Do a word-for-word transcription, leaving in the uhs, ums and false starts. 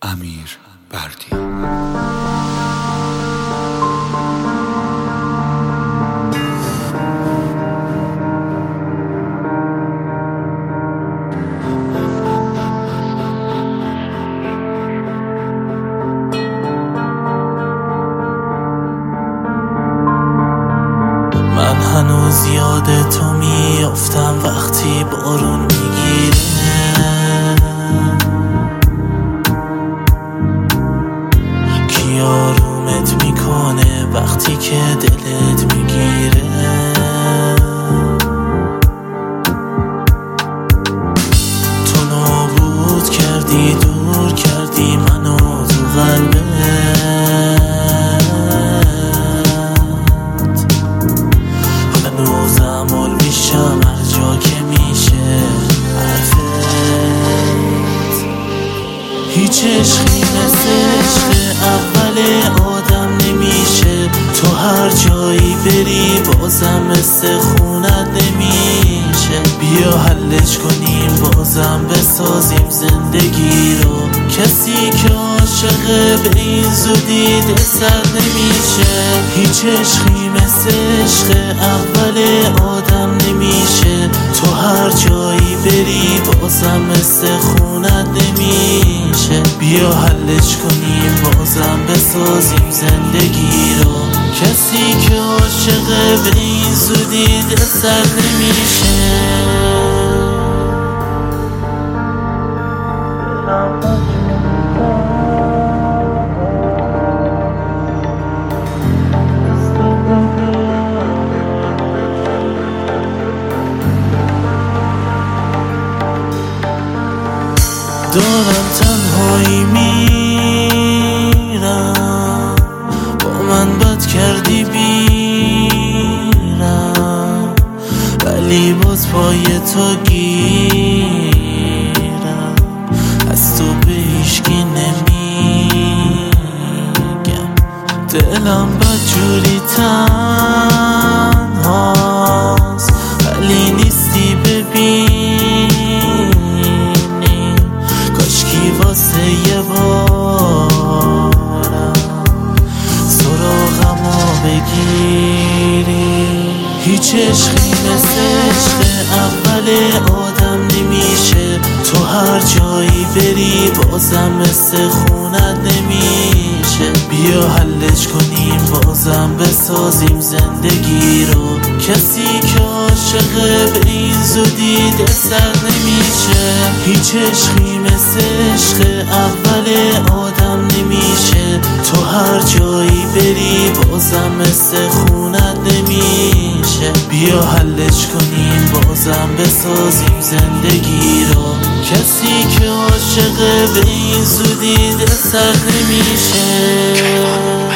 امیر بردی. من هنوز یاد تو میافتم وقتی بارون میگیره، کی آرومت میکنه وقتی که دلت میگیره. تو نابود کردی، دور کردی منو تو قلبت، هنوزم مول میشم هر جا که میشه حرفت. هیچ عشقی مثل عشق اول آدم نمیشه، تو هر جایی بری بازم مثل خونت نمیشه. بیا حلش کنیم بازم بسازیم زندگی رو، کسی که عاشقه به این زودی دل سرد نمیشه. هیچ عشقی مثل عشق اول آدم نمیشه، تو هر جایی بری بازم مثل خونت نمیشه. بیا حلش کنیم بازم بسازیم زندگی رو، کسی که عاشقه به این زودی دل سرد نمیشه. دارم تنهایی میرم، با من بد کردی بیرم، ولی باز پای تو گیرم. از تو به هیچکی نمیگم، دلم بدجوری تنهاست، ولی نیستی ببین واسه یه بارم سراغمو بگیری. هیچ عشقی مثل عشق اول آدم نمیشه، تو هر جایی بری بازم مثل خونت نمیشه. بیا حلش کنیم بازم بسازیم زندگی رو، کسی که عاشقه به این زودی دل سرد نمیشه. هیچ عشقی مثل عشق اول آدم نمیشه، تو هر جایی بری بازم مثل خونت نمیشه. بیا حلش کنیم بازم بسازیم زندگی رو، کسی که عاشقه به این زودی دل سرد نمیشه.